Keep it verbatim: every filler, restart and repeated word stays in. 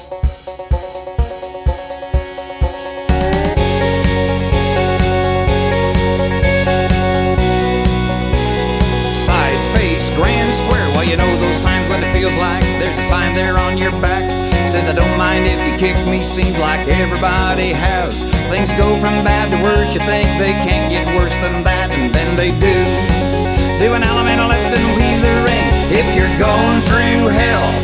Sides, face, grand square. Well, you know those times when it feels like there's a sign there on your back. Says I don't mind if you kick me. Seems like everybody has. Things go from bad to worse. You think they can't get worse than that, and then they do. Do an